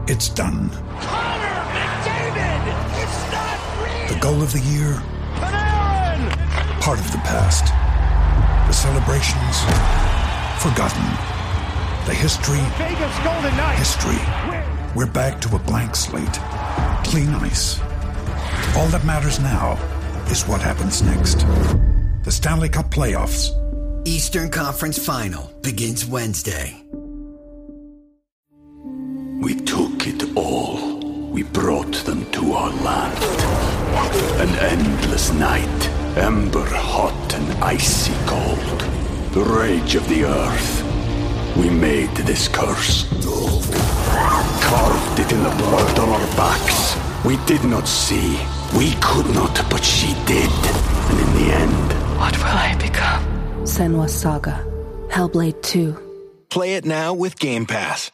It's done. Connor McDavid! It's not real! The goal of the year? Panarin! Part of the past. The celebrations? Forgotten. The history? Vegas Golden Knights! History. We're back to a blank slate. Clean ice. All that matters now is what happens next. The Stanley Cup playoffs. Eastern Conference Final begins Wednesday. We took it all. We brought them to our land. An endless night, ember hot and icy cold. The rage of the earth. We made this curse. Carved it in the blood on our backs. We did not see. We could not, but she did. And in the end... What will I become? Senua's Saga. Hellblade 2. Play it now with Game Pass.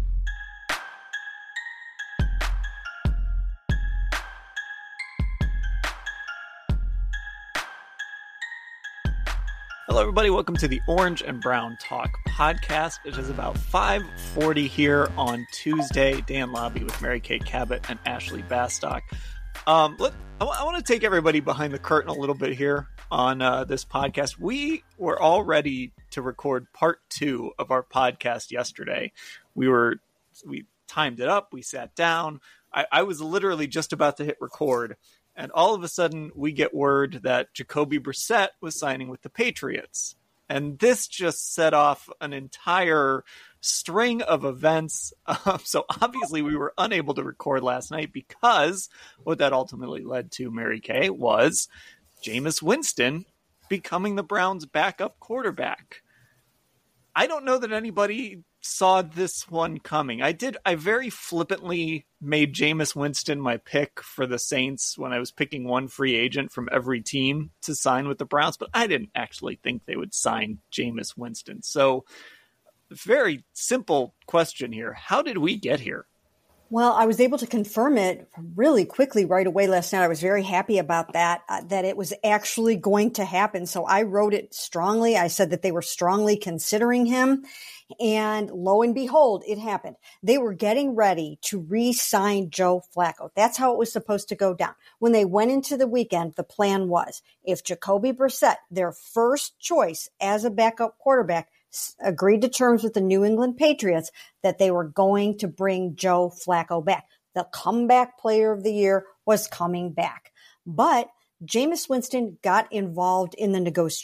Hello, everybody. Welcome to the Orange and Brown Talk podcast. It is about 5:40 here on Tuesday. Dan Lobby with Mary Kay Cabot and Ashley Bastock. I want to take everybody behind the curtain a little bit here on this podcast. We were all ready to record part 2 of our podcast yesterday. We timed it up. We sat down. I was literally just about to hit record. And all of a sudden, we get word that Jacoby Brissett was signing with the Patriots. And this just set off an entire string of events. So obviously, we were unable to record last night because what that ultimately led to, Mary Kay, was Jameis Winston becoming the Browns' backup quarterback. I don't know that anybody saw this one coming. I very flippantly made Jameis Winston my pick for the Saints when I was picking one free agent from every team to sign with the Browns, but I didn't actually think they would sign Jameis Winston. So, very simple question here. How did we get here? Well, I was able to confirm it really quickly right away last night. I was very happy about that it was actually going to happen. So I wrote it strongly. I said that they were strongly considering him. And lo and behold, it happened. They were getting ready to re-sign Joe Flacco. That's how it was supposed to go down. When they went into the weekend, the plan was if Jacoby Brissett, their first choice as a backup quarterback, agreed to terms with the New England Patriots, that they were going to bring Joe Flacco back. The comeback player of the year was coming back. But Jameis Winston got involved in the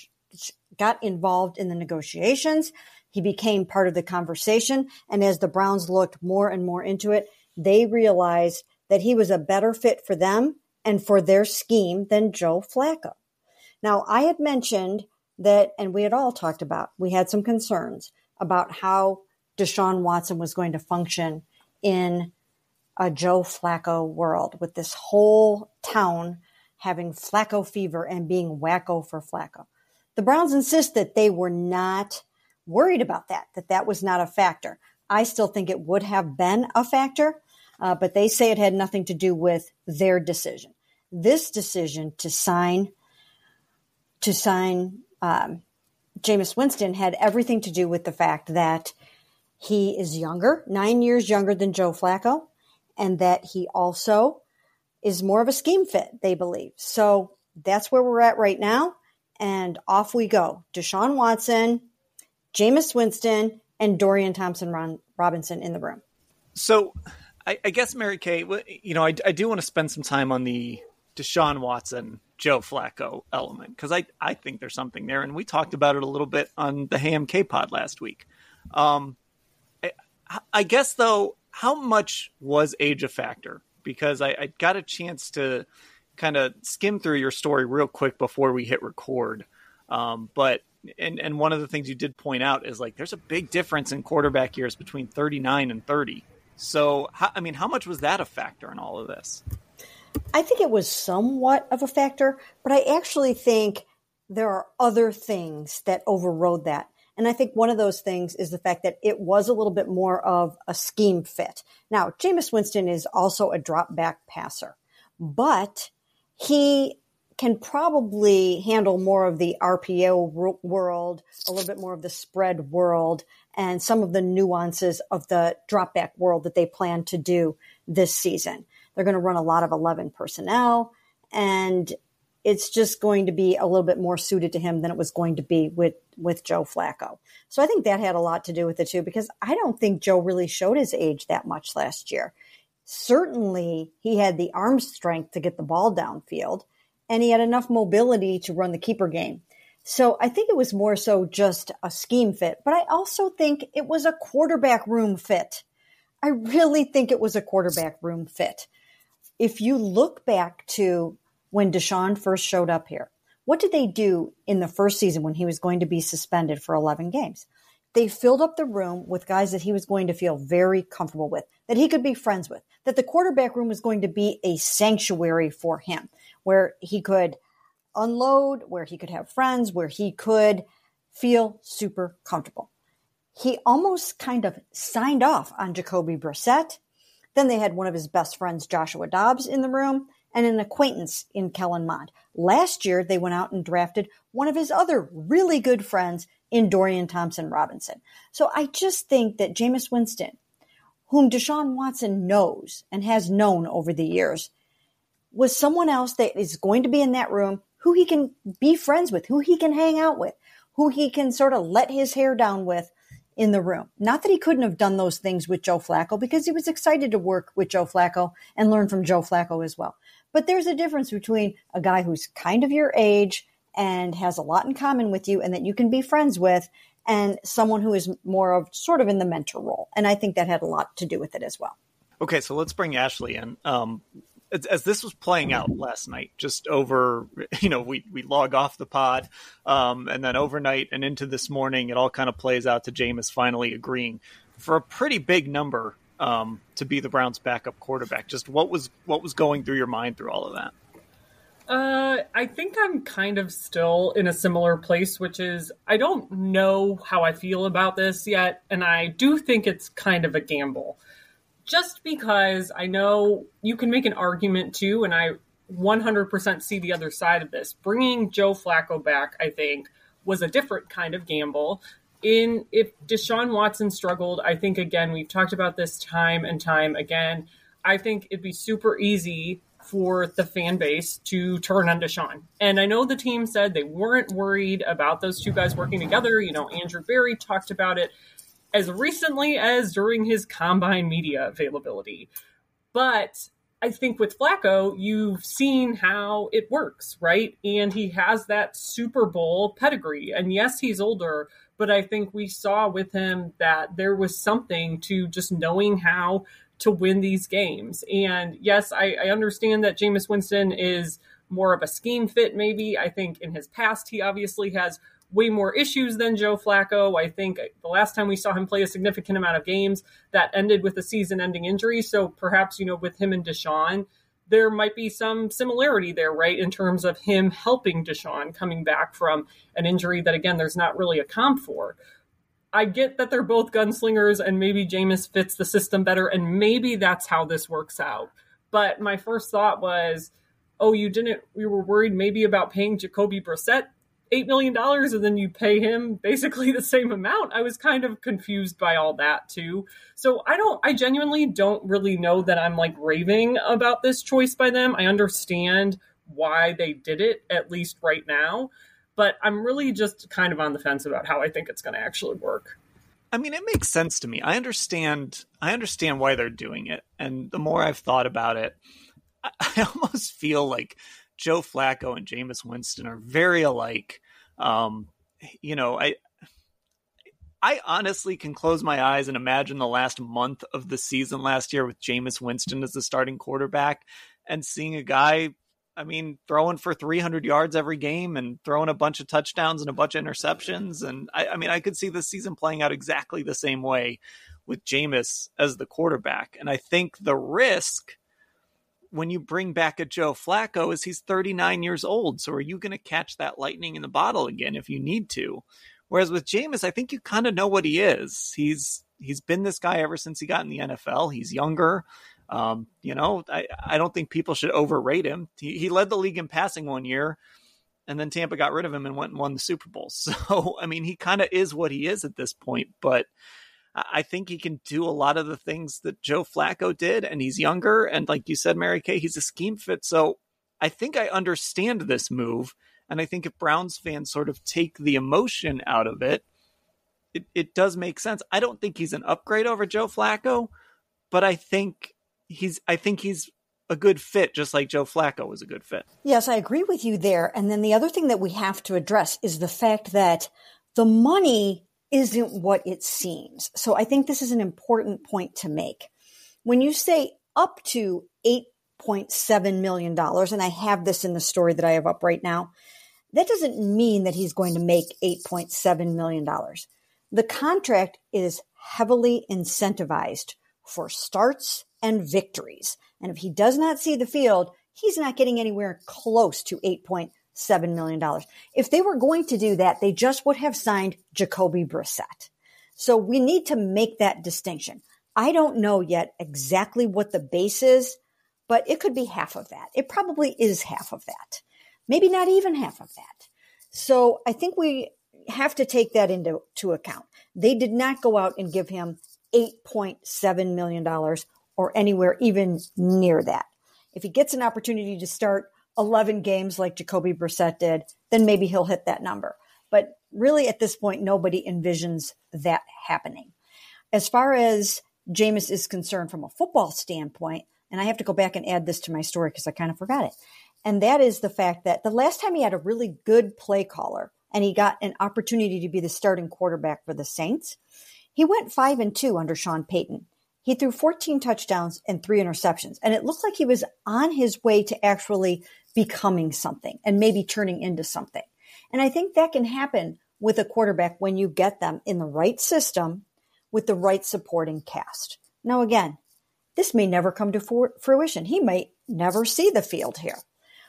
negotiations. He became part of the conversation. And as the Browns looked more and more into it, they realized that he was a better fit for them and for their scheme than Joe Flacco. Now, I had mentioned that, and we had all talked about, we had some concerns about how Deshaun Watson was going to function in a Joe Flacco world with this whole town having Flacco fever and being wacko for Flacco. The Browns insist that they were not worried about that was not a factor. I still think it would have been a factor, but they say it had nothing to do with their decision. This decision to sign Jameis Winston had everything to do with the fact that he is younger, 9 years younger than Joe Flacco, and that he also is more of a scheme fit, they believe. So that's where we're at right now, and off we go. Deshaun Watson, Jameis Winston, and Dorian Thompson-Robinson in the room. So I guess, Mary Kay, I do want to spend some time on the Deshaun Watson, Joe Flacco element, because I think there's something there, and we talked about it a little bit on the HMK pod last week. I guess, though, how much was age a factor? Because I got a chance to kind of skim through your story real quick before we hit record. But one of the things you did point out is there's a big difference in quarterback years between 39 and 30. So, how much was that a factor in all of this? I think it was somewhat of a factor, but I actually think there are other things that overrode that. And I think one of those things is the fact that it was a little bit more of a scheme fit. Now, Jameis Winston is also a drop back passer, but he can probably handle more of the RPO world, a little bit more of the spread world, and some of the nuances of the drop back world that they plan to do this season. They're going to run a lot of 11 personnel, and it's just going to be a little bit more suited to him than it was going to be with Joe Flacco. So I think that had a lot to do with it too, because I don't think Joe really showed his age that much last year. Certainly he had the arm strength to get the ball downfield, and he had enough mobility to run the keeper game. So I think it was more so just a scheme fit, but I also think it was a quarterback room fit. I really think it was a quarterback room fit. If you look back to when Deshaun first showed up here, what did they do in the first season when he was going to be suspended for 11 games? They filled up the room with guys that he was going to feel very comfortable with, that he could be friends with, that the quarterback room was going to be a sanctuary for him, where he could unload, where he could have friends, where he could feel super comfortable. He almost kind of signed off on Jacoby Brissett. Then they had one of his best friends, Joshua Dobbs, in the room, and an acquaintance in Kellen Mond. Last year, they went out and drafted one of his other really good friends in Dorian Thompson-Robinson. So I just think that Jameis Winston, whom Deshaun Watson knows and has known over the years, was someone else that is going to be in that room, who he can be friends with, who he can hang out with, who he can sort of let his hair down with in the room. Not that he couldn't have done those things with Joe Flacco, because he was excited to work with Joe Flacco and learn from Joe Flacco as well. But there's a difference between a guy who's kind of your age and has a lot in common with you and that you can be friends with, and someone who is more of sort of in the mentor role. And I think that had a lot to do with it as well. Okay, so let's bring Ashley in. As this was playing out last night, just over, we log off the pod, and then overnight and into this morning, it all kind of plays out to Jameis finally agreeing for a pretty big number to be the Browns' backup quarterback. Just what was going through your mind through all of that? I think I'm kind of still in a similar place, which is I don't know how I feel about this yet, and I do think it's kind of a gamble. Just because I know you can make an argument too, and I 100% see the other side of this. Bringing Joe Flacco back, I think, was a different kind of gamble. If Deshaun Watson struggled, I think, again, we've talked about this time and time again, I think it'd be super easy for the fan base to turn on Deshaun. And I know the team said they weren't worried about those two guys working together. Andrew Berry talked about it as recently as during his combine media availability. But I think with Flacco, you've seen how it works, right? And he has that Super Bowl pedigree. And yes, he's older, but I think we saw with him that there was something to just knowing how to win these games. And yes, I understand that Jameis Winston is more of a scheme fit, maybe. I think in his past, he obviously has way more issues than Joe Flacco. I think the last time we saw him play a significant amount of games, that ended with a season-ending injury. So perhaps, with him and Deshaun, there might be some similarity there, right, in terms of him helping Deshaun coming back from an injury that, again, there's not really a comp for. I get that they're both gunslingers and maybe Jameis fits the system better, and maybe that's how this works out. But my first thought was, we were worried maybe about paying Jacoby Brissett $8 million and then you pay him basically the same amount. I was kind of confused by all that too. So I genuinely don't really know that I'm like raving about this choice by them. I understand why they did it, at least right now, but I'm really just kind of on the fence about how I think it's going to actually work. I mean, it makes sense to me. I understand why they're doing it. And the more I've thought about it, I almost feel like Joe Flacco and Jameis Winston are very alike. I honestly can close my eyes and imagine the last month of the season last year with Jameis Winston as the starting quarterback and seeing a guy, throwing for 300 yards every game and throwing a bunch of touchdowns and a bunch of interceptions. And I could see this season playing out exactly the same way with Jameis as the quarterback. And I think the risk when you bring back a Joe Flacco is he's 39 years old. So are you going to catch that lightning in the bottle again if you need to? Whereas with Jameis, I think you kind of know what he is. He's been this guy ever since he got in the NFL. He's younger. I don't think people should overrate him. He led the league in passing one year. and then Tampa got rid of him and went and won the Super Bowl. So, I mean, he kind of is what he is at this point, but I think he can do a lot of the things that Joe Flacco did, and he's younger. And like you said, Mary Kay, he's a scheme fit. So I think I understand this move. And I think if Browns fans sort of take the emotion out of it, it does make sense. I don't think he's an upgrade over Joe Flacco, but I think he's a good fit, just like Joe Flacco was a good fit. Yes, I agree with you there. And then the other thing that we have to address is the fact that the money isn't what it seems. So I think this is an important point to make. When you say up to $8.7 million, and I have this in the story that I have up right now, that doesn't mean that he's going to make $8.7 million. The contract is heavily incentivized for starts and victories. And if he does not see the field, he's not getting anywhere close to $8.7 million. If they were going to do that, they just would have signed Jacoby Brissett. So we need to make that distinction. I don't know yet exactly what the base is, but it could be half of that. It probably is half of that. Maybe not even half of that. So I think we have to take that into account. They did not go out and give him $8.7 million or anywhere even near that. If he gets an opportunity to start 11 games like Jacoby Brissett did, then maybe he'll hit that number. But really at this point, nobody envisions that happening. As far as Jameis is concerned from a football standpoint, and I have to go back and add this to my story because I kind of forgot it. And that is the fact that the last time he had a really good play caller and he got an opportunity to be the starting quarterback for the Saints, he went 5-2 under Sean Payton. He threw 14 touchdowns and 3 interceptions. And it looked like he was on his way to actually becoming something and maybe turning into something. And I think that can happen with a quarterback when you get them in the right system with the right supporting cast. Now, again, this may never come to fruition. He might never see the field here.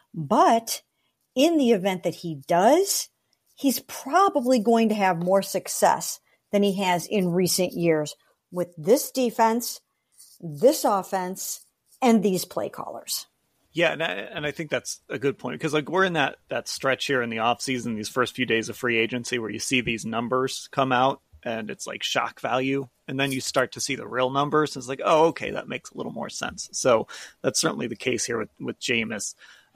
But in the event that he does, he's probably going to have more success than he has in recent years with this defense, this offense, and these play callers. Yeah, and I think that's a good point because like we're in that stretch here in the offseason, these first few days of free agency where you see these numbers come out and it's like shock value. And then you start to see the real numbers. And it's like, oh, okay, that makes a little more sense. So that's certainly the case here with Jameis.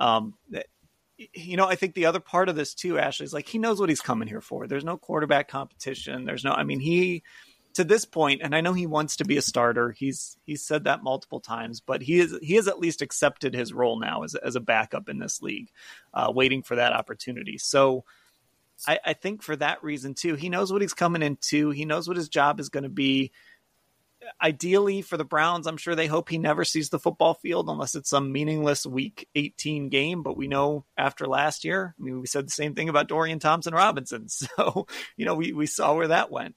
I think the other part of this too, Ashley, is like he knows what he's coming here for. There's no quarterback competition. He to this point, and I know he wants to be a starter. He's said that multiple times, but he has at least accepted his role now as a backup in this league, waiting for that opportunity. So I think for that reason too, he knows what he's coming into. He knows what his job is going to be. Ideally for the Browns, I'm sure they hope he never sees the football field unless it's some meaningless week 18 game. But we know after last year, I mean, we said the same thing about Dorian Thompson-Robinson. So, we saw where that went.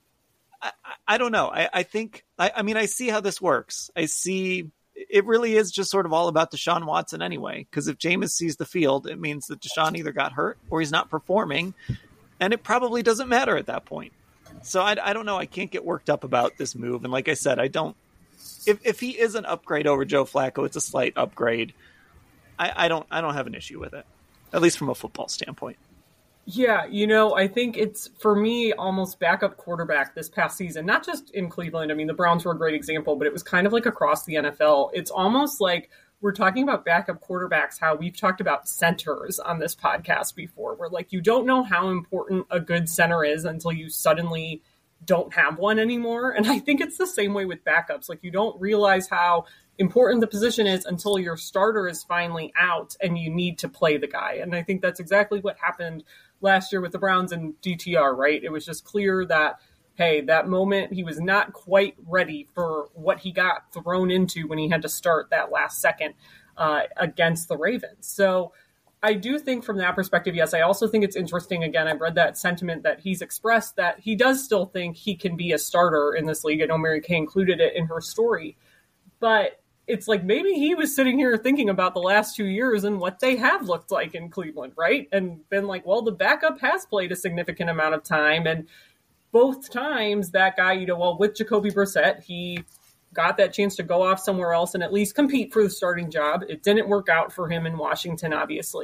I don't know. I think I see how this works. I see it really is just sort of all about Deshaun Watson anyway, because if Jameis sees the field, it means that Deshaun either got hurt or he's not performing, and it probably doesn't matter at that point. So I don't know. I can't get worked up about this move. And like I said, I don't, if he is an upgrade over Joe Flacco, it's a slight upgrade. I don't have an issue with it, at least from a football standpoint. Yeah, I think it's, for me, almost backup quarterback this past season, not just in Cleveland. I mean, the Browns were a great example, but it was kind of like across the NFL. It's almost like we're talking about backup quarterbacks, how we've talked about centers on this podcast before, where like you don't know how important a good center is until you suddenly don't have one anymore. And I think it's the same way with backups. Like you don't realize how important the position is until your starter is finally out and you need to play the guy. And I think that's exactly what happened last year with the Browns and DTR, right? It was just clear that, hey, that moment he was not quite ready for what he got thrown into when he had to start that last second against the Ravens. So I do think from that perspective, yes, I also think it's interesting. Again, I've read that sentiment that he's expressed that he does still think he can be a starter in this league. I know Mary Kay included it in her story, but it's like maybe he was sitting here thinking about the last 2 years and what they have looked like in Cleveland, right? And been like, well, the backup has played a significant amount of time. And both times that guy, with Jacoby Brissett, he got that chance to go off somewhere else and at least compete for the starting job. It didn't work out for him in Washington, obviously.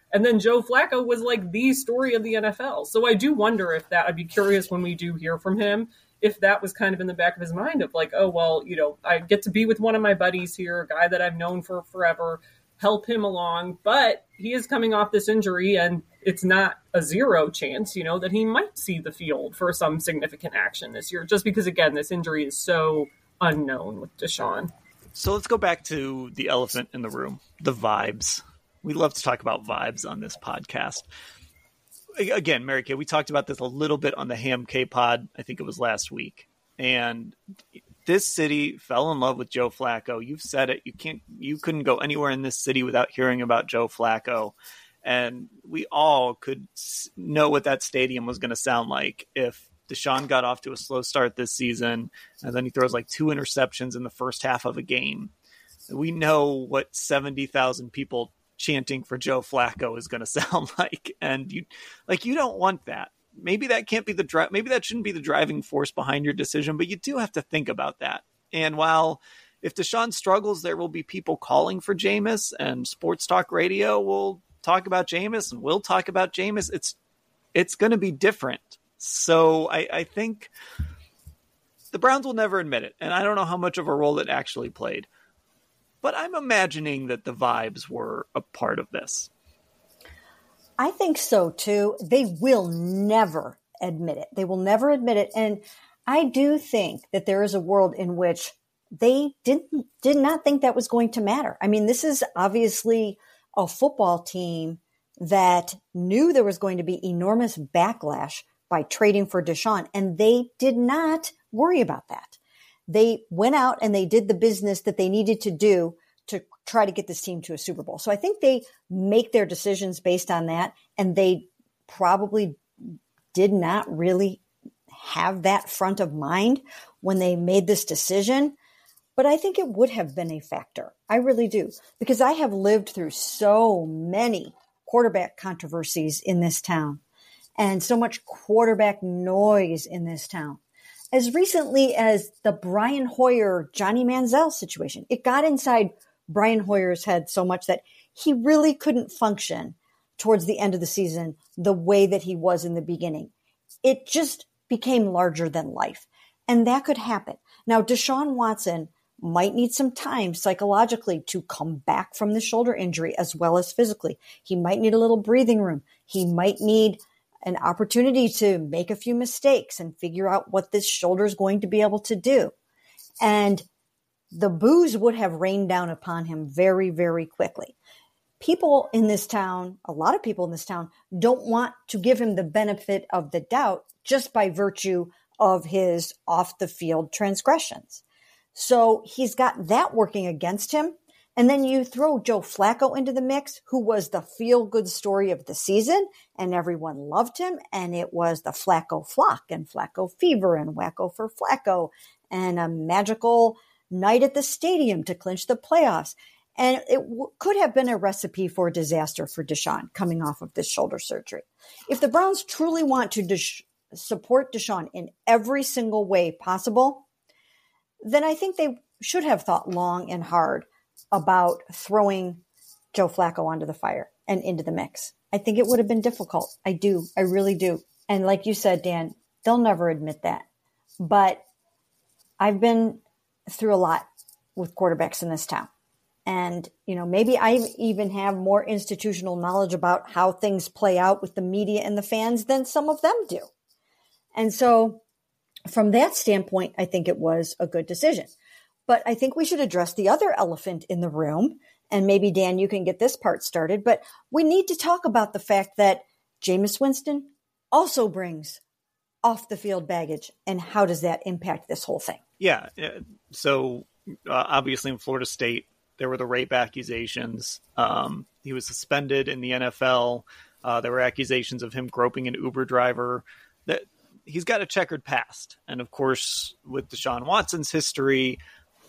And then Joe Flacco was like the story of the NFL. So I do wonder if that, I'd be curious when we do hear from him, if that was kind of in the back of his mind of like, oh, well, I get to be with one of my buddies here, a guy that I've known for forever, help him along. But he is coming off this injury, and it's not a zero chance, that he might see the field for some significant action this year, just because, again, this injury is so unknown with Deshaun. So let's go back to the elephant in the room, the vibes. We love to talk about vibes on this podcast. Again, Mary Kay, we talked about this a little bit on the Ham K pod. I think it was last week. And this city fell in love with Joe Flacco. You've said it. You couldn't go anywhere in this city without hearing about Joe Flacco. And we all could know what that stadium was going to sound like if Deshaun got off to a slow start this season, and then he throws like 2 interceptions in the first half of a game. We know what 70,000 people chanting for Joe Flacco is going to sound like. And you don't want that. Maybe that can't be maybe that shouldn't be the driving force behind your decision, but you do have to think about that. And while if Deshaun struggles, there will be people calling for Jameis, and sports talk radio will talk about Jameis, and we'll talk about Jameis. It's going to be different. So I think the Browns will never admit it. And I don't know how much of a role it actually played, but I'm imagining that the vibes were a part of this. I think so too. They will never admit it. They will never admit it. And I do think that there is a world in which they did not think that was going to matter. I mean, this is obviously a football team that knew there was going to be enormous backlash by trading for Deshaun, and they did not worry about that. They went out and they did the business that they needed to do to try to get this team to a Super Bowl. So I think they make their decisions based on that, and they probably did not really have that front of mind when they made this decision. But I think it would have been a factor. I really do, because I have lived through so many quarterback controversies in this town and so much quarterback noise in this town. As recently as the Brian Hoyer, Johnny Manziel situation, it got inside Brian Hoyer's head so much that he really couldn't function towards the end of the season the way that he was in the beginning. It just became larger than life. And that could happen. Now, Deshaun Watson might need some time psychologically to come back from the shoulder injury as well as physically. He might need a little breathing room. He might need an opportunity to make a few mistakes and figure out what this shoulder is going to be able to do. And the boos would have rained down upon him very, very quickly. People in this town, a lot of people in this town, don't want to give him the benefit of the doubt just by virtue of his off-the-field transgressions. So he's got that working against him. And then you throw Joe Flacco into the mix, who was the feel-good story of the season, and everyone loved him. And it was the Flacco flock and Flacco fever and Wacko for Flacco and a magical night at the stadium to clinch the playoffs. And it could have been a recipe for disaster for Deshaun coming off of this shoulder surgery. If the Browns truly want to support Deshaun in every single way possible, then I think they should have thought long and hard about throwing Joe Flacco onto the fire and into the mix. I think it would have been difficult. I do. I really do. And like you said, Dan, they'll never admit that. But I've been through a lot with quarterbacks in this town. And, maybe I even have more institutional knowledge about how things play out with the media and the fans than some of them do. And so from that standpoint, I think it was a good decision. But I think we should address the other elephant in the room. And maybe, Dan, you can get this part started. But we need to talk about the fact that Jameis Winston also brings off-the-field baggage. And how does that impact this whole thing? Yeah. So obviously in Florida State, there were the rape accusations. He was suspended in the NFL. There were accusations of him groping an Uber driver. That he's got a checkered past. And of course, with Deshaun Watson's history,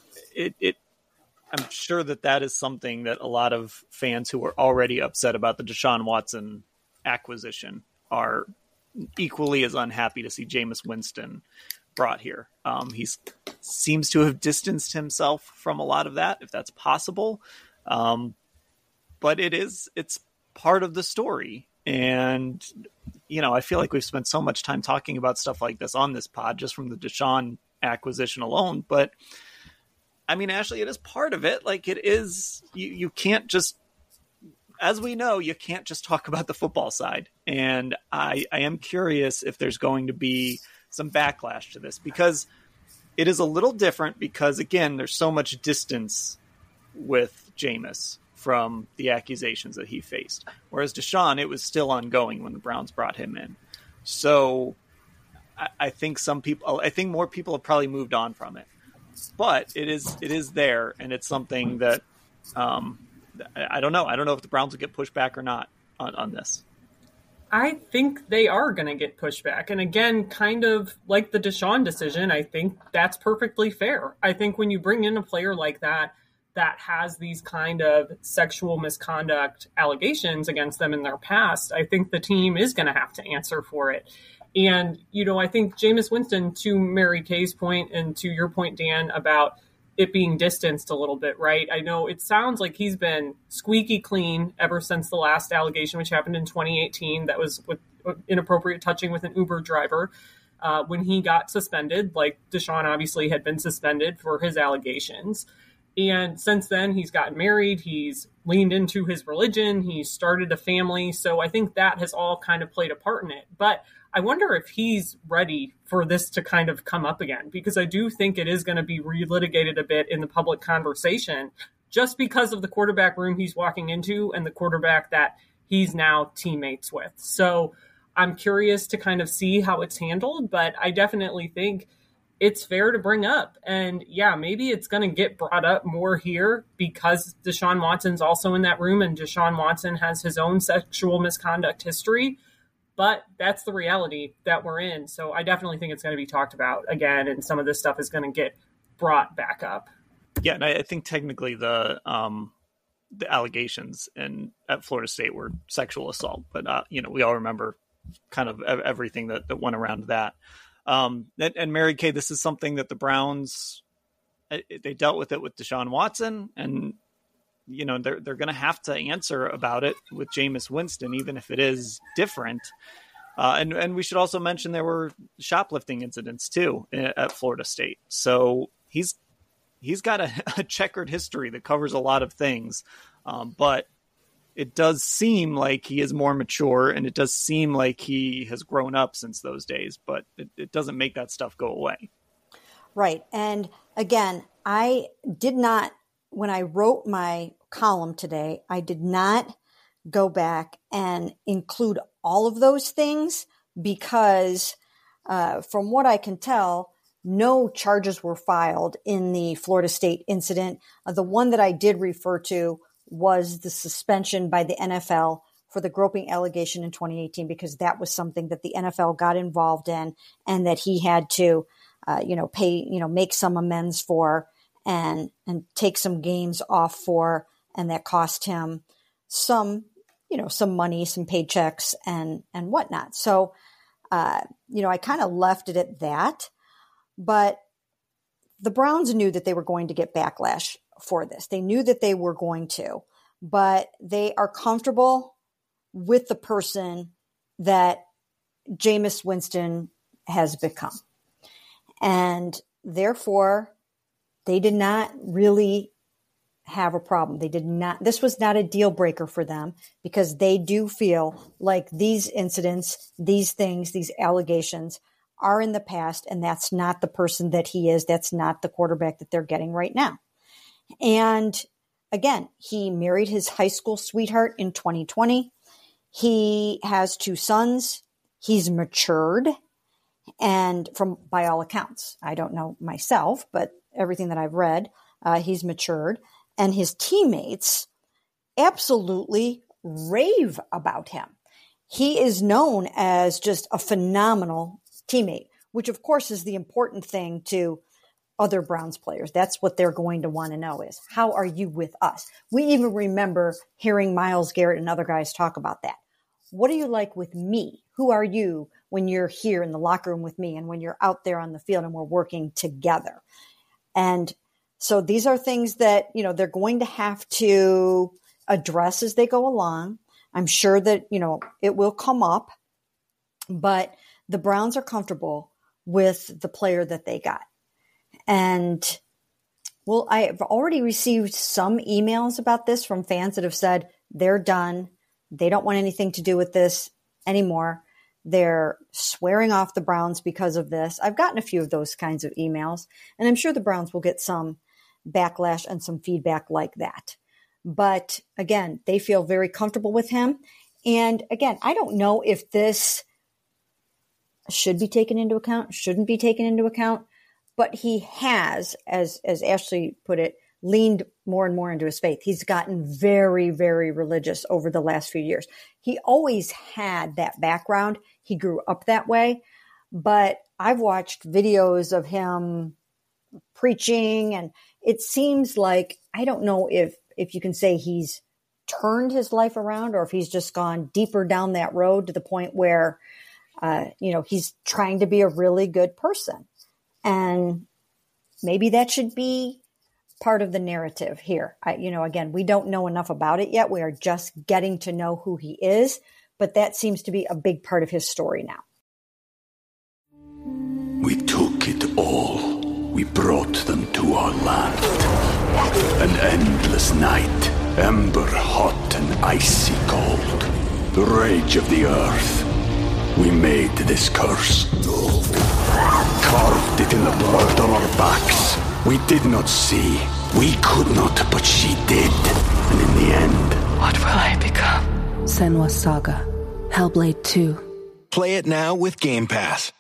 I'm sure that is something that a lot of fans who are already upset about the Deshaun Watson acquisition are equally as unhappy to see Jameis Winston brought here. He seems to have distanced himself from a lot of that, if that's possible. But it's part of the story. And, I feel like we've spent so much time talking about stuff like this on this pod, just from the Deshaun acquisition alone. But I mean, Ashley, it is part of it. Like, it is, you can't just, as we know, you can't just talk about the football side. And I am curious if there's going to be some backlash to this, because it is a little different, because again, there's so much distance with Jameis from the accusations that he faced. Whereas Deshaun, it was still ongoing when the Browns brought him in. So I think more people have probably moved on from it, but it is there. And it's something that, I don't know. I don't know if the Browns will get pushed back or not on this. I think they are going to get pushed back. And again, kind of like the Deshaun decision, I think that's perfectly fair. I think when you bring in a player like that has these kind of sexual misconduct allegations against them in their past, I think the team is going to have to answer for it. And, I think Jameis Winston, to Mary Kay's point and to your point, Dan, about it being distanced a little bit, right? I know it sounds like he's been squeaky clean ever since the last allegation, which happened in 2018. That was with inappropriate touching with an Uber driver when he got suspended. Like, Deshaun obviously had been suspended for his allegations. And since then, he's gotten married. He's leaned into his religion. He started a family. So I think that has all kind of played a part in it. But I wonder if he's ready for this to kind of come up again, because I do think it is going to be relitigated a bit in the public conversation, just because of the quarterback room he's walking into and the quarterback that he's now teammates with. So I'm curious to kind of see how it's handled, but I definitely think it's fair to bring up. And yeah, maybe it's going to get brought up more here because Deshaun Watson's also in that room, and Deshaun Watson has his own sexual misconduct history. But that's the reality that we're in. So I definitely think it's going to be talked about again, and some of this stuff is going to get brought back up. Yeah, and I think technically the allegations at Florida State were sexual assault, but we all remember kind of everything that went around that. And Mary Kay, this is something that the Browns, they dealt with it with Deshaun Watson, and they're going to have to answer about it with Jameis Winston, even if it is different. And we should also mention there were shoplifting incidents too at Florida State. So he's got a checkered history that covers a lot of things. But it does seem like he is more mature, and it does seem like he has grown up since those days, but it doesn't make that stuff go away. Right. And again, I did not, when I wrote my column today, I did not go back and include all of those things because from what I can tell, no charges were filed in the Florida State incident. The one that I did refer to was the suspension by the NFL for the groping allegation in 2018, because that was something that the NFL got involved in and that he had to, pay, make some amends for and take some games off for. And that cost him some money, some paychecks and whatnot. So, I kind of left it at that, but the Browns knew that they were going to get backlash for this. They knew that they were going to, but they are comfortable with the person that Jameis Winston has become. And therefore, they did not really have a problem. This was not a deal breaker for them, because they do feel like these incidents, these things, these allegations are in the past, and that's not the person that he is. That's not the quarterback that they're getting right now. And again, he married his high school sweetheart in 2020. He has 2 sons. He's matured. And by all accounts, I don't know myself, but everything that I've read, he's matured. And his teammates absolutely rave about him. He is known as just a phenomenal teammate, which of course is the important thing to other Browns players. That's what they're going to want to know is, how are you with us? We even remember hearing Myles Garrett and other guys talk about that. What are you like with me? Who are you when you're here in the locker room with me and when you're out there on the field and we're working together? And so these are things that, they're going to have to address as they go along. I'm sure that, it will come up, but the Browns are comfortable with the player that they got. And well, I have already received some emails about this from fans that have said they're done. They don't want anything to do with this anymore. They're swearing off the Browns because of this. I've gotten a few of those kinds of emails, and I'm sure the Browns will get some backlash and some feedback like that. But again, they feel very comfortable with him. And again, I don't know if this should be taken into account, shouldn't be taken into account, but he has, as Ashley put it, leaned more and more into his faith. He's gotten very, very religious over the last few years. He always had that background. He grew up that way, but I've watched videos of him preaching, and it seems like, I don't know if you can say he's turned his life around or if he's just gone deeper down that road to the point where, he's trying to be a really good person. And maybe that should be part of the narrative here. Again, we don't know enough about it yet. We are just getting to know who he is, but that seems to be a big part of his story now. We took it all. We brought them to our land. An endless night, ember hot and icy cold. The rage of the earth. We made this curse. Carved it in the blood on our backs. We did not see. We could not, but she did. And in the end... What will I become? Senua's Saga. Hellblade 2. Play it now with Game Pass.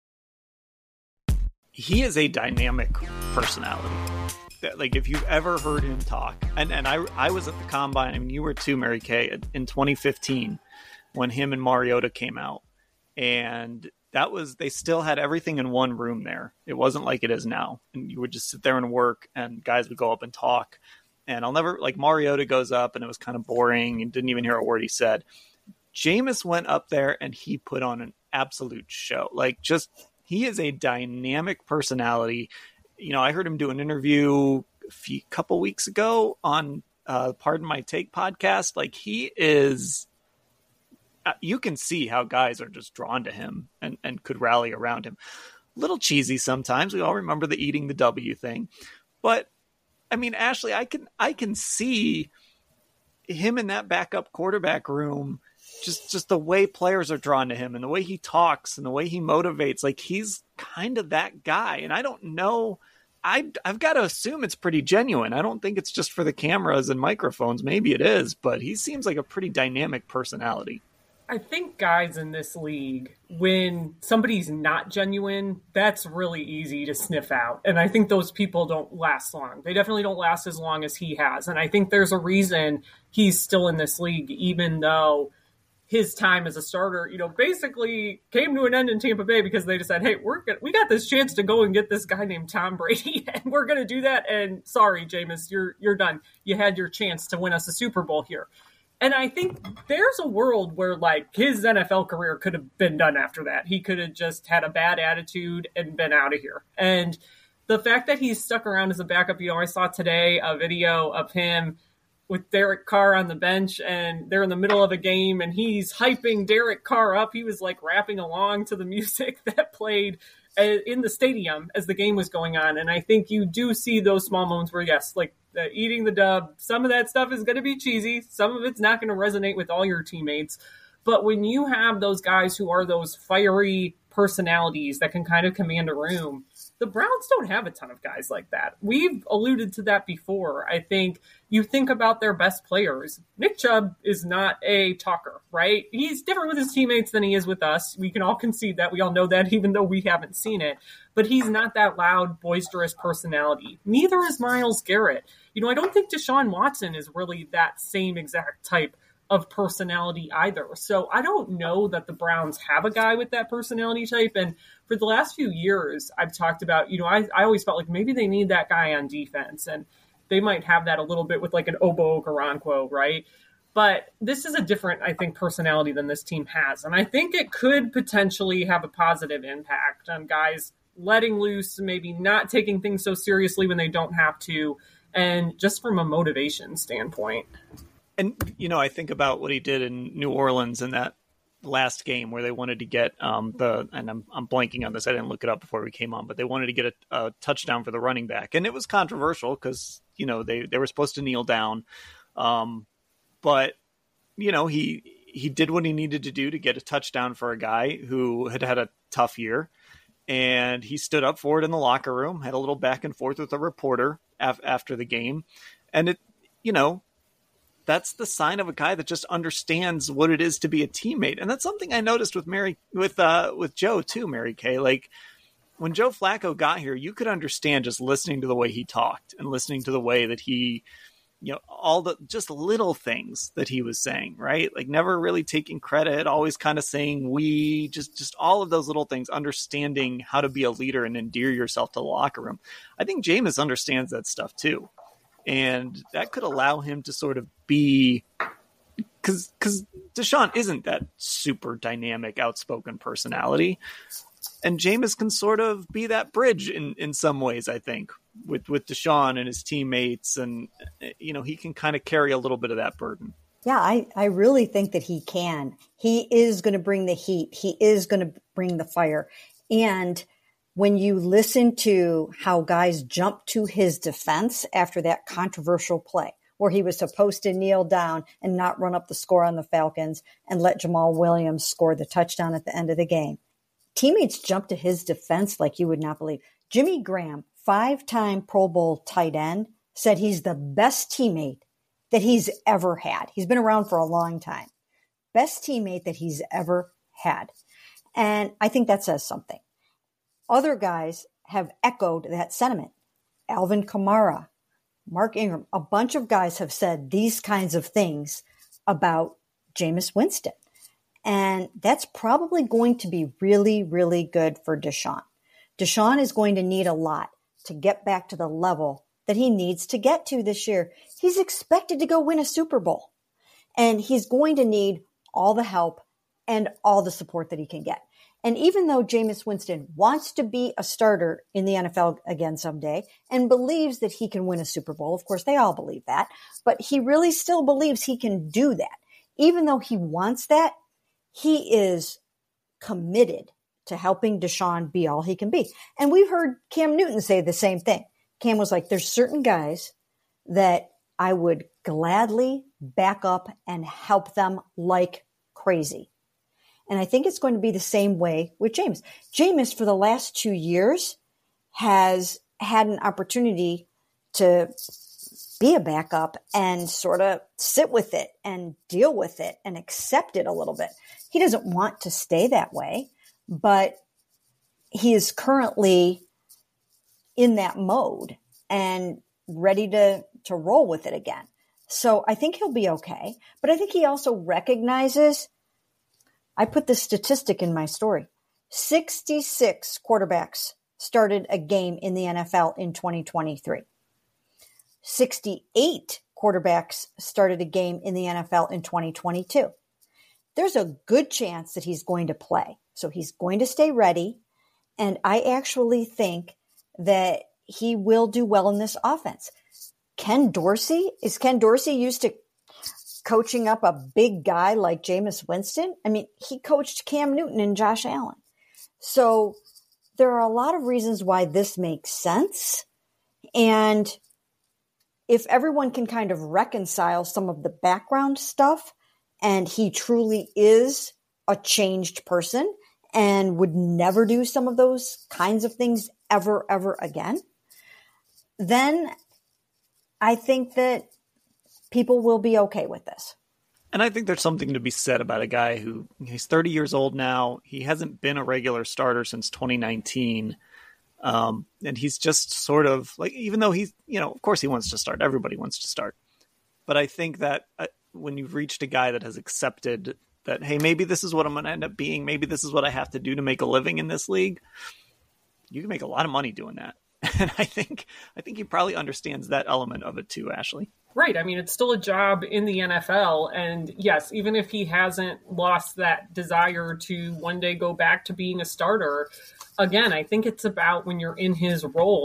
He is a dynamic personality. Like, if you've ever heard him talk, and I was at the Combine, I mean, you were too, Mary Kay, in 2015, when him and Mariota came out. And they still had everything in one room there. It wasn't like it is now. And you would just sit there and work, and guys would go up and talk. And Mariota goes up, and it was kind of boring and didn't even hear a word he said. Jameis went up there, and he put on an absolute show. He is a dynamic personality. I heard him do an interview a couple weeks ago on Pardon My Take podcast. He is... you can see how guys are just drawn to him and could rally around him. A little cheesy sometimes. We all remember the eating the W thing. But, I mean, Ashley, I can see him in that backup quarterback room, just the way players are drawn to him and the way he talks and the way he motivates. He's kind of that guy. And I don't know. I've got to assume it's pretty genuine. I don't think it's just for the cameras and microphones. Maybe it is, but he seems like a pretty dynamic personality. I think guys in this league, when somebody's not genuine, that's really easy to sniff out. And I think those people don't last long. They definitely don't last as long as he has. And I think there's a reason he's still in this league, even though his time as a starter, basically came to an end in Tampa Bay because they decided, hey, we got this chance to go and get this guy named Tom Brady, and we're going to do that. And sorry, Jameis, you're done. You had your chance to win us a Super Bowl here. And I think there's a world where, his NFL career could have been done after that. He could have just had a bad attitude and been out of here. And the fact that he's stuck around as a backup, I saw today a video of him with Derek Carr on the bench, and they're in the middle of a game, and he's hyping Derek Carr up. He was, rapping along to the music that played in the stadium as the game was going on. And I think you do see those small moments where, yes, eating the dub, some of that stuff is going to be cheesy. Some of it's not going to resonate with all your teammates. But when you have those guys who are those fiery personalities that can kind of command a room, the Browns don't have a ton of guys like that. We've alluded to that before. I think you think about their best players. Nick Chubb is not a talker, right? He's different with his teammates than he is with us. We can all concede that. We all know that, even though we haven't seen it. But he's not that loud, boisterous personality. Neither is Myles Garrett. I don't think Deshaun Watson is really that same exact type of personality either. So I don't know that the Browns have a guy with that personality type. And for the last few years, I've talked about, I always felt like maybe they need that guy on defense, and they might have that a little bit with an Obo Okoronkwo, right? But this is a different, I think, personality than this team has. And I think it could potentially have a positive impact on guys letting loose, maybe not taking things so seriously when they don't have to, and just from a motivation standpoint. And, I think about what he did in New Orleans in that last game where they wanted to get and I'm blanking on this. I didn't look it up before we came on, but they wanted to get a touchdown for the running back. And it was controversial because, they were supposed to kneel down. But, he did what he needed to do to get a touchdown for a guy who had a tough year. And he stood up for it in the locker room, had a little back and forth with a reporter after the game. And it, that's the sign of a guy that just understands what it is to be a teammate. And that's something I noticed with Joe too, Mary Kay. Like when Joe Flacco got here, you could understand just listening to the way he talked and listening to the way that he, all the just little things that he was saying, right? Like never really taking credit, always kind of saying we, just all of those little things, understanding how to be a leader and endear yourself to the locker room. I think Jameis understands that stuff too. And that could allow him to sort of be, because Deshaun isn't that super dynamic, outspoken personality. And Jameis can sort of be that bridge in some ways, I think, with Deshaun and his teammates. And, he can kind of carry a little bit of that burden. Yeah, I really think that he can. He is going to bring the heat. He is going to bring the fire. And when you listen to how guys jump to his defense after that controversial play where he was supposed to kneel down and not run up the score on the Falcons and let Jamal Williams score the touchdown at the end of the game, teammates jumped to his defense like you would not believe. Jimmy Graham, 5-time Pro Bowl tight end, said he's the best teammate that he's ever had. He's been around for a long time. Best teammate that he's ever had. And I think that says something. Other guys have echoed that sentiment. Alvin Kamara, Mark Ingram, a bunch of guys have said these kinds of things about Jameis Winston. And that's probably going to be really, really good for Deshaun. Deshaun is going to need a lot to get back to the level that he needs to get to this year. He's expected to go win a Super Bowl. And he's going to need all the help and all the support that he can get. And even though Jameis Winston wants to be a starter in the NFL again someday and believes that he can win a Super Bowl, of course, they all believe that, but he really still believes he can do that. Even though he wants that, he is committed to helping Deshaun be all he can be. And we've heard Cam Newton say the same thing. Cam was like, there's certain guys that I would gladly back up and help them like crazy. And I think it's going to be the same way with Jameis. Jameis, for the last 2 years, has had an opportunity to be a backup and sort of sit with it and deal with it and accept it a little bit. He doesn't want to stay that way, but he is currently in that mode and ready to roll with it again. So I think he'll be okay. But I think he also recognizes, I put this statistic in my story, 66 quarterbacks started a game in the NFL in 2023. 68 quarterbacks started a game in the NFL in 2022. There's a good chance that he's going to play. So he's going to stay ready. And I actually think that he will do well in this offense. Ken Dorsey used to coaching up a big guy like Jameis Winston? I mean, he coached Cam Newton and Josh Allen. So there are a lot of reasons why this makes sense. And if everyone can kind of reconcile some of the background stuff, and he truly is a changed person and would never do some of those kinds of things ever again, then I think that people will be okay with this. And I think there's something to be said about a guy who, he's 30 years old now. He hasn't been a regular starter since 2019. And he's just sort of like, even though he's, of course he wants to start. Everybody wants to start. But I think that when you've reached a guy that has accepted that, hey, maybe this is what I'm going to end up being. Maybe this is what I have to do to make a living in this league. You can make a lot of money doing that. And I think he probably understands that element of it too, Ashley. Right. I mean, it's still a job in the NFL. And yes, even if he hasn't lost that desire to one day go back to being a starter, again, I think it's about when you're in his role,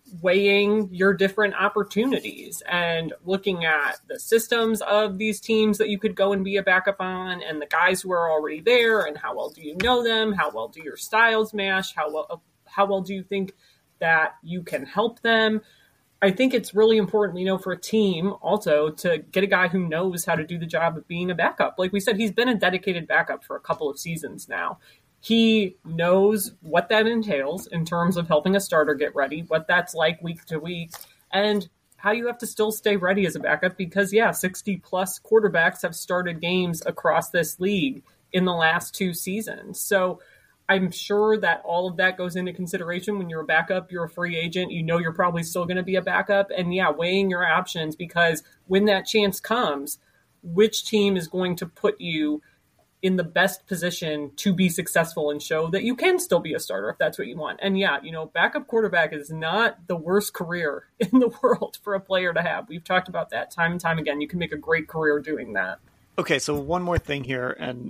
weighing your different opportunities and looking at the systems of these teams that you could go and be a backup on, and the guys who are already there, and how well do you know them? How well do your styles match? How well do you think that you can help them? I think it's really important, for a team also to get a guy who knows how to do the job of being a backup. Like we said, he's been a dedicated backup for a couple of seasons now. He knows what that entails in terms of helping a starter get ready, what that's like week to week, and how you have to still stay ready as a backup because, 60-plus quarterbacks have started games across this league in the last 2 seasons. So I'm sure that all of that goes into consideration when you're a backup, you're a free agent, you're probably still going to be a backup. And weighing your options, because when that chance comes, which team is going to put you in the best position to be successful and show that you can still be a starter if that's what you want. And backup quarterback is not the worst career in the world for a player to have. We've talked about that time and time again. You can make a great career doing that. Okay, so one more thing here, and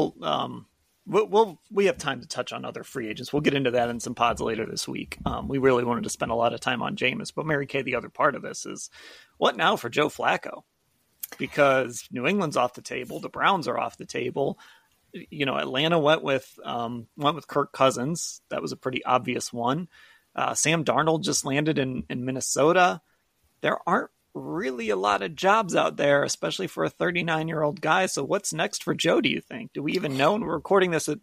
we have time to touch on other free agents. We'll get into that in some pods later this week. We really wanted to spend a lot of time on Jameis, but Mary Kay, the other part of this is what now for Joe Flacco? Because New England's off the table, the Browns are off the table. Atlanta went with Kirk Cousins. That was a pretty obvious one. Sam Darnold just landed in Minnesota. There aren't really a lot of jobs out there, especially for a 39-year-old guy. So what's next for Joe, do you think? Do we even know? And we're recording this at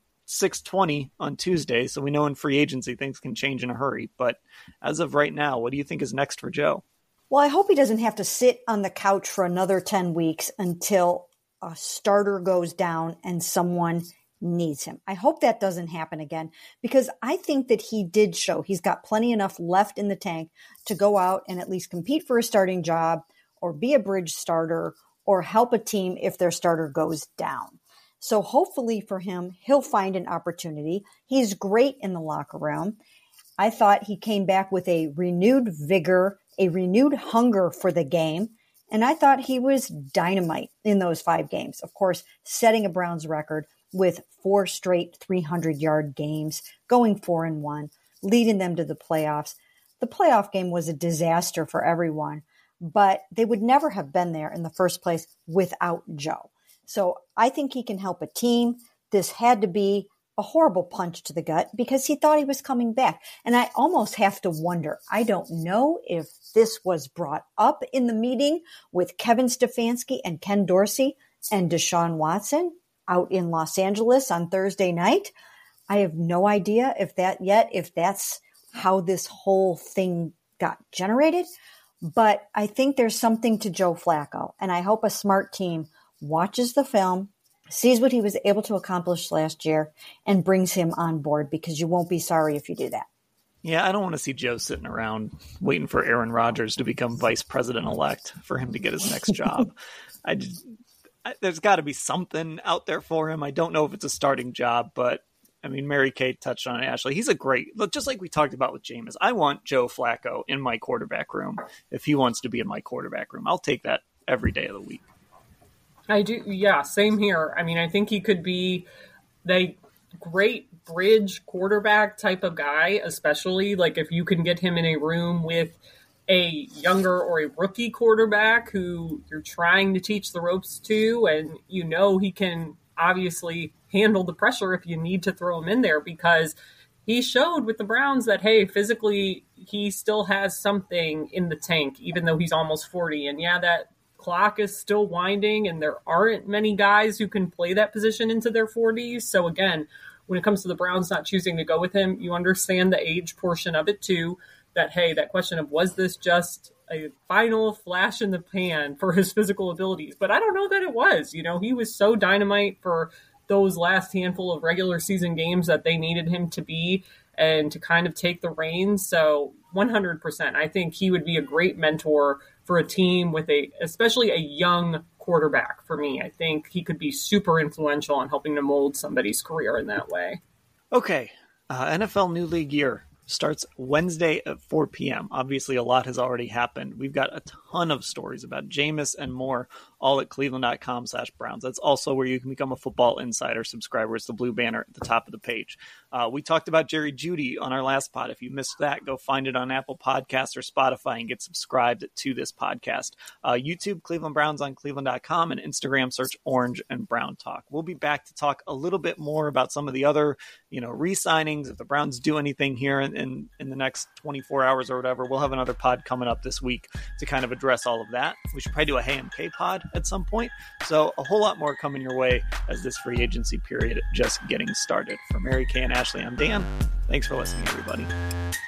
6:20 on Tuesday, so we know in free agency things can change in a hurry. But as of right now, what do you think is next for Joe? Well, I hope he doesn't have to sit on the couch for another 10 weeks until a starter goes down and someone needs him. I hope that doesn't happen again, because I think that he did show he's got plenty enough left in the tank to go out and at least compete for a starting job or be a bridge starter or help a team if their starter goes down. So hopefully for him, he'll find an opportunity. He's great in the locker room. I thought he came back with a renewed vigor, a renewed hunger for the game. And I thought he was dynamite in those 5 games. Of course, setting a Browns record with 4 straight 300-yard games, going 4-1, leading them to the playoffs. The playoff game was a disaster for everyone, but they would never have been there in the first place without Joe. So I think he can help a team. This had to be a horrible punch to the gut because he thought he was coming back. And I almost have to wonder, I don't know if this was brought up in the meeting with Kevin Stefanski and Ken Dorsey and Deshaun Watson out in Los Angeles on Thursday night. I have no idea if that's how this whole thing got generated. But I think there's something to Joe Flacco. And I hope a smart team watches the film, sees what he was able to accomplish last year, and brings him on board, because you won't be sorry if you do that. Yeah, I don't want to see Joe sitting around waiting for Aaron Rodgers to become vice president-elect for him to get his next job. There's got to be something out there for him. I don't know if it's a starting job, but I mean, Mary Kay touched on it, Ashley. He's a great, just like we talked about with Jameis. I want Joe Flacco in my quarterback room. If he wants to be in my quarterback room, I'll take that every day of the week. I do. Yeah, same here. I mean, I think he could be the great bridge quarterback type of guy, especially like if you can get him in a room with a younger or a rookie quarterback who you're trying to teach the ropes to, and he can obviously handle the pressure if you need to throw him in there, because he showed with the Browns that, hey, physically he still has something in the tank, even though he's almost 40. And that clock is still winding, and there aren't many guys who can play that position into their 40s. So again, when it comes to the Browns not choosing to go with him, you understand the age portion of it too, that, hey, that question of was this just a final flash in the pan for his physical abilities? But I don't know that it was. He was so dynamite for those last handful of regular season games that they needed him to be and to kind of take the reins. So 100%, I think he would be a great mentor for a team with especially a young quarterback. For me, I think he could be super influential in helping to mold somebody's career in that way. Okay. NFL new league year starts Wednesday at 4 p.m. Obviously, a lot has already happened. We've got a ton of stories about Jameis and more, all at cleveland.com/Browns. That's also where you can become a Football Insider subscriber. It's the blue banner at the top of the page. We talked about Jerry Jeudy on our last pod. If you missed that, go find it on Apple Podcasts or Spotify and get subscribed to this podcast. YouTube, Cleveland Browns on Cleveland.com, and Instagram, search Orange and Brown Talk. We'll be back to talk a little bit more about some of the other, re-signings. If the Browns do anything here in the next 24 hours or whatever, we'll have another pod coming up this week to kind of address all of that. We should probably do a Hey MK pod at some point. So a whole lot more coming your way as this free agency period just getting started. For Mary Kay and Ashley, I'm Dan. Thanks for listening, everybody.